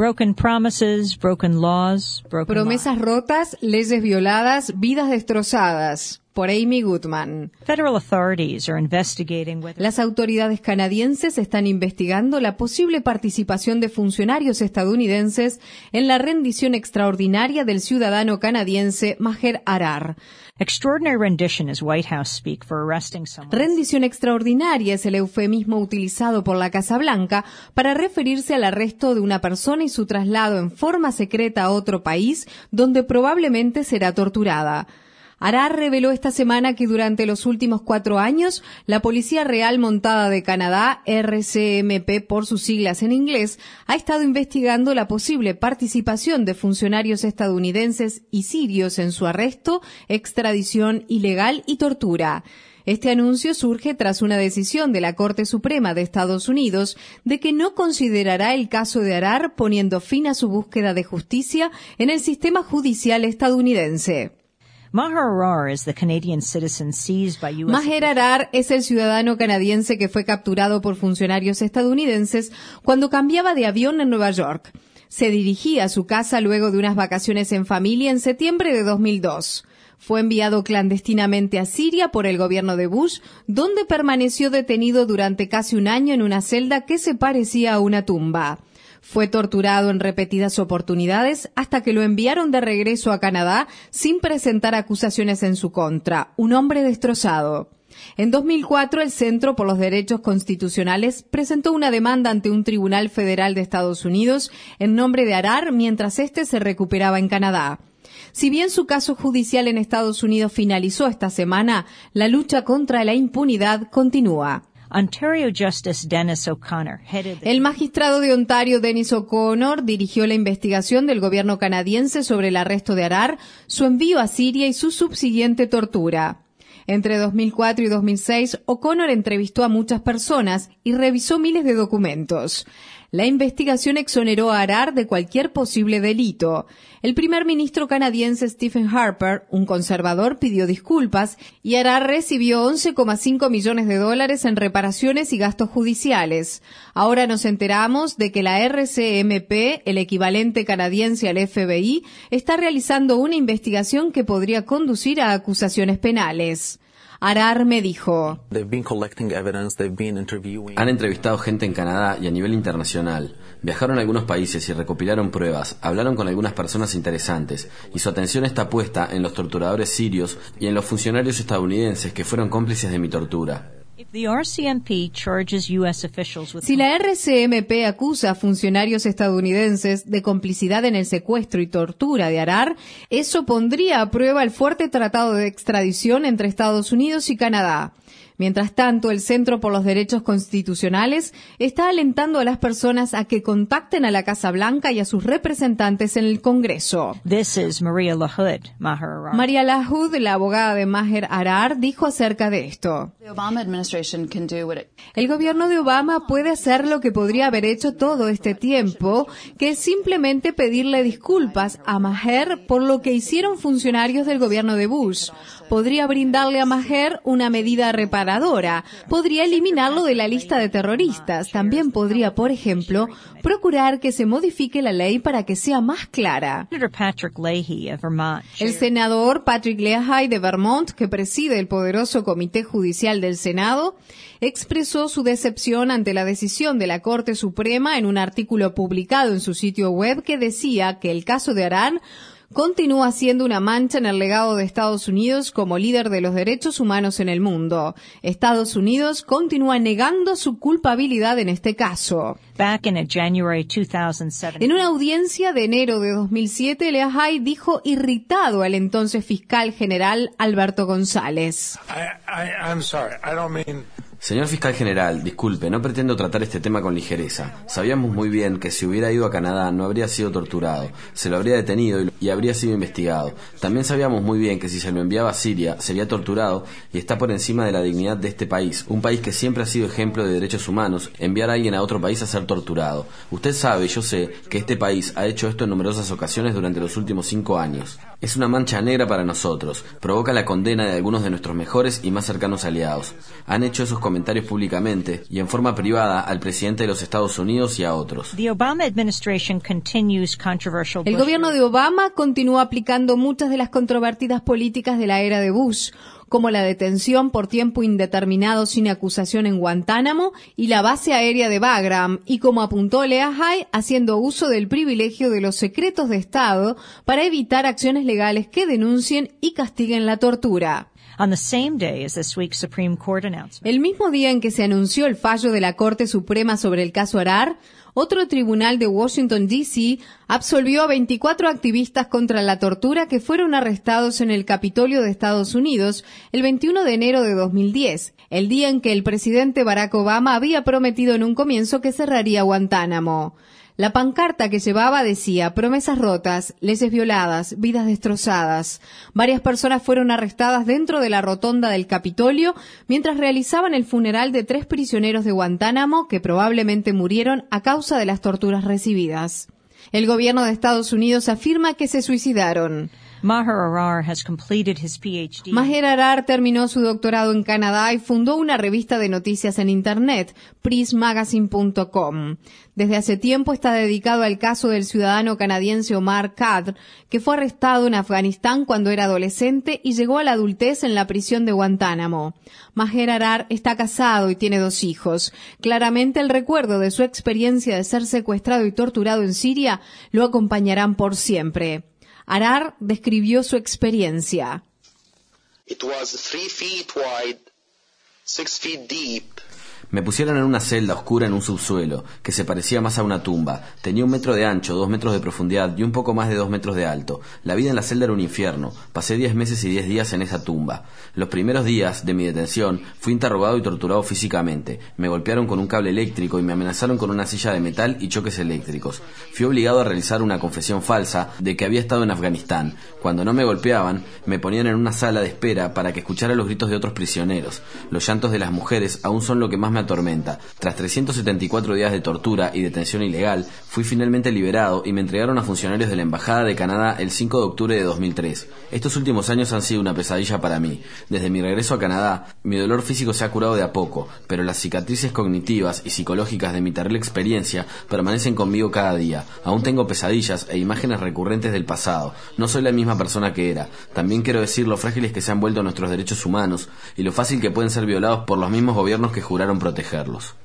Broken promises, broken laws, broken Promesas rotas, leyes violadas, vidas destrozadas. Por Amy Goodman. Federal authorities are investigating whether Las autoridades canadienses están investigando la posible participación de funcionarios estadounidenses en la rendición extraordinaria del ciudadano canadiense Maher Arar. extraordinary rendition is White House speak for arresting someone. Rendición extraordinaria es el eufemismo utilizado por la Casa Blanca para referirse al arresto de una persona y su traslado en forma secreta a otro país donde probablemente será torturada. Arar reveló esta semana que durante los últimos 4 años, la Policía Real Montada de Canadá, RCMP por sus siglas en inglés, ha estado investigando la posible participación de funcionarios estadounidenses y sirios en su arresto, extradición ilegal y tortura. Este anuncio surge tras una decisión de la Corte Suprema de Estados Unidos de que no considerará el caso de Arar poniendo fin a su búsqueda de justicia en el sistema judicial estadounidense. Maher Arar is the Canadian citizen seized by U.S. Maher Arar es el ciudadano canadiense que fue capturado por funcionarios estadounidenses cuando cambiaba de avión en Nueva York. Se dirigía a su casa luego de unas vacaciones en familia en septiembre de 2002. Fue enviado clandestinamente a Siria por el gobierno de Bush, donde permaneció detenido durante casi un año en una celda que se parecía a una tumba. Fue torturado en repetidas oportunidades hasta que lo enviaron de regreso a Canadá sin presentar acusaciones en su contra. Un hombre destrozado. En 2004, el Centro por los Derechos Constitucionales presentó una demanda ante un tribunal federal de Estados Unidos en nombre de Arar mientras éste se recuperaba en Canadá. Si bien su caso judicial en Estados Unidos finalizó esta semana, la lucha contra la impunidad continúa. Ontario Justice Dennis O'Connor headed El magistrado de Ontario, Dennis O'Connor, dirigió la investigación del gobierno canadiense sobre el arresto de Arar, su envío a Siria y su subsiguiente tortura. Entre 2004 y 2006, O'Connor entrevistó a muchas personas y revisó miles de documentos. La investigación exoneró a Arar de cualquier posible delito. El primer ministro canadiense Stephen Harper, un conservador, pidió disculpas y Arar recibió $11,5 millones en reparaciones y gastos judiciales. Ahora nos enteramos de que la RCMP, el equivalente canadiense al FBI, está realizando una investigación que podría conducir a acusaciones penales. Arar me dijo: Han entrevistado gente en Canadá y a nivel internacional. Viajaron a algunos países y recopilaron pruebas. Hablaron con algunas personas interesantes. Y su atención está puesta en los torturadores sirios y en los funcionarios estadounidenses que fueron cómplices de mi tortura. Si la RCMP acusa a funcionarios estadounidenses de complicidad en el secuestro y tortura de Arar, eso pondría a prueba el fuerte tratado de extradición entre Estados Unidos y Canadá. Mientras tanto, el Centro por los Derechos Constitucionales está alentando a las personas a que contacten a la Casa Blanca y a sus representantes en el Congreso. This is Maria LaHood, Maher Arar. Maria LaHood, la abogada de Maher Arar, dijo acerca de esto: el gobierno de Obama puede hacer lo que podría haber hecho todo este tiempo, que es simplemente pedirle disculpas a Maher por lo que hicieron funcionarios del gobierno de Bush. Podría brindarle a Maher una medida reparadora, podría eliminarlo de la lista de terroristas, también podría, por ejemplo, procurar que se modifique la ley para que sea más clara. El senador Patrick Leahy de Vermont, que preside el poderoso Comité Judicial del Senado, expresó su decepción ante la decisión de la Corte Suprema en un artículo publicado en su sitio web que decía que el caso de Arar continúa siendo una mancha en el legado de Estados Unidos como líder de los derechos humanos en el mundo. Estados Unidos continúa negando su culpabilidad en este caso. En una audiencia de enero de 2007, Leahy dijo irritado al entonces fiscal general Alberto González. Señor fiscal general, disculpe, no pretendo tratar este tema con ligereza. Sabíamos muy bien que si hubiera ido a Canadá no habría sido torturado, se lo habría detenido y habría sido investigado. También sabíamos muy bien que si se lo enviaba a Siria sería torturado y está por encima de la dignidad de este país, un país que siempre ha sido ejemplo de derechos humanos, enviar a alguien a otro país a ser torturado. Usted sabe, yo sé, que este país ha hecho esto en numerosas ocasiones durante los últimos 5 años. Es una mancha negra para nosotros, provoca la condena de algunos de nuestros mejores y más cercanos aliados. Han hecho esos comentarios comentarios públicamente y en forma privada al presidente de los Estados Unidos y a otros. The Obama administration continues controversial El gobierno de Obama continúa aplicando muchas de las controvertidas políticas de la era de Bush, como la detención por tiempo indeterminado sin acusación en Guantánamo y la base aérea de Bagram, y como apuntó Leahy, haciendo uso del privilegio de los secretos de Estado para evitar acciones legales que denuncien y castiguen la tortura. On the same day as this week's Supreme Court announcement. El mismo día en que se anunció el fallo de la Corte Suprema sobre el caso Arar, otro tribunal de Washington, D.C., absolvió a 24 activistas contra la tortura que fueron arrestados en el Capitolio de Estados Unidos el 21 de enero de 2010, el día en que el presidente Barack Obama había prometido en un comienzo que cerraría Guantánamo. La pancarta que llevaba decía: promesas rotas, leyes violadas, vidas destrozadas. Varias personas fueron arrestadas dentro de la rotonda del Capitolio mientras realizaban el funeral de 3 prisioneros de Guantánamo que probablemente murieron a causa de las torturas recibidas. El gobierno de Estados Unidos afirma que se suicidaron. Maher Arar has completed his PhD. Maher Arar terminó su doctorado en Canadá y fundó una revista de noticias en Internet, prismagazine.com. Desde hace tiempo está dedicado al caso del ciudadano canadiense Omar Khadr, que fue arrestado en Afganistán cuando era adolescente y llegó a la adultez en la prisión de Guantánamo. Maher Arar está casado y tiene 2 hijos. Claramente el recuerdo de su experiencia de ser secuestrado y torturado en Siria lo acompañarán por siempre. Arar describió su experiencia. It was 3 feet wide, 6 feet deep. Me pusieron en una celda oscura en un subsuelo, que se parecía más a una tumba. Tenía 1 metro de ancho, 2 metros de profundidad y un poco más de 2 metros de alto. La vida en la celda era un infierno. Pasé 10 meses y 10 días en esa tumba. Los primeros días de mi detención fui interrogado y torturado físicamente. Me golpearon con un cable eléctrico y me amenazaron con una silla de metal y choques eléctricos. Fui obligado a realizar una confesión falsa de que había estado en Afganistán. Cuando no me golpeaban, me ponían en una sala de espera para que escuchara los gritos de otros prisioneros. Los llantos de las mujeres aún son lo que más me atormenta. Tras 374 días de tortura y detención ilegal, fui finalmente liberado y me entregaron a funcionarios de la Embajada de Canadá el 5 de octubre de 2003. Estos últimos años han sido una pesadilla para mí. Desde mi regreso a Canadá, mi dolor físico se ha curado de a poco, pero las cicatrices cognitivas y psicológicas de mi terrible experiencia permanecen conmigo cada día. Aún tengo pesadillas e imágenes recurrentes del pasado. No soy la misma persona que era. También quiero decir lo frágiles que se han vuelto nuestros derechos humanos y lo fácil que pueden ser violados por los mismos gobiernos que juraron protegerlos.